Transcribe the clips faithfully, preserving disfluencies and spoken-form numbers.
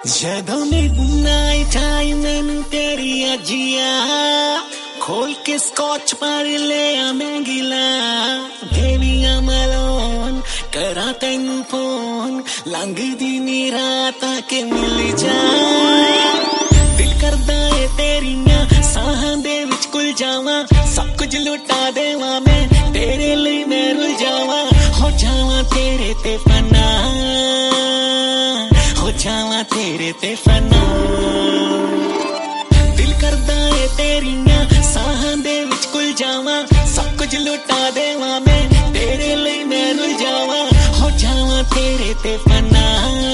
ਜਦੋਂ ਮਿਡਨਾ ਟਾਈਮ ਮੈਨੂੰ ਤੇਰੀ ਅਜੀਆ खोल के स्कॉच मार ले मैं गिला बेबी I'm alone करा तैनू फोन लंघदी नी रात आके मिल जा दिल करदा है तेरियां साहां दे विच कुल जावां सब कुछ लुटा देवां मैं तेरे लिए मैं रुल जावां हो जावां तेरे ते फना हो जावां तेरे ते फना दिल करदा है तेरियां साहां दे विच कुल जावां सब कुछ लुटा देवां मैं तेरे लिए मैं रुल जावां हो जावां तेरे ते फना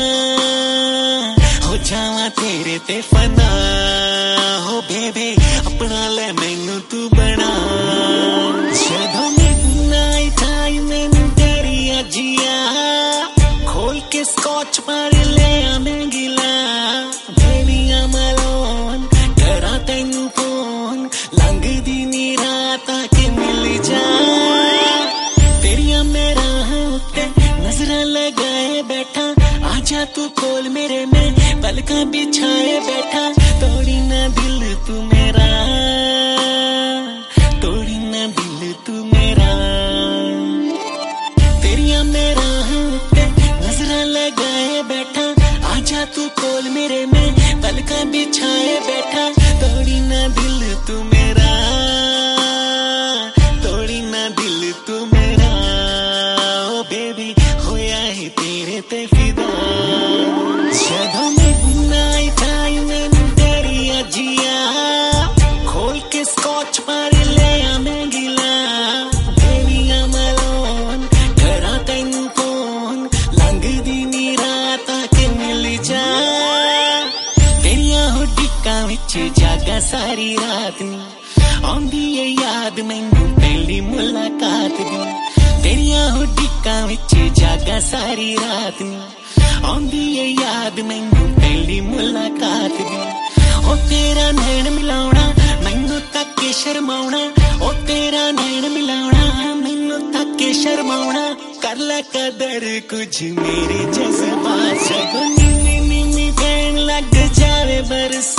हो जावां तेरे ते फना हो बेबी अपना ले मैनू तू बना जदों मिडनाइट आई मैनू तेरी अजिया खोल के स्कॉच मार ले मैं गिला बेबी I'm alone करा तैनू फोन लंघदी नी रात आके मिल जा तेरिया मेरा उत्ते नजरां लगाए बैठा आजा तू कोल मेरे में पलकां बिछाए बैठा तोड़ी ना दिल तू मेरा तोड़ी ना दिल तू मेरा तेरिया मेरा उत्ते नजरां लगाए बैठा आजा तू कोल मेरे में पलकां बिछाए बैठा तोड़ी ना दिल तू मेरा तोड़ी ना दिल तू मेरा ओ बेबी होया है तेरे ते फिदा जदों मिडनाइट आई मैनू तेरी अजिया खोल के स्कॉच मार ले मैं गिला बेबी I'm alone करा तैनू फोन लंघदी नी रात आके मिल जा तेरिया हुड्डिकां विच जागा सारी रात नी आंदी है याद मैनू पहली मुलाकात दी तेरिया हुड्डिकां विच जागा सारी रात नी आंदी है याद मैनू पहली मुलाकात दी ओ तेरा नैन मिलाउणा मैनू तक के शर्माउणा ओ तेरा नैन मिलाउणा मैनू तक के शर्माउणा कर ले कदर कुछ मेरे जज्बात सगों नीनी नीनी पैण लग जावे बरस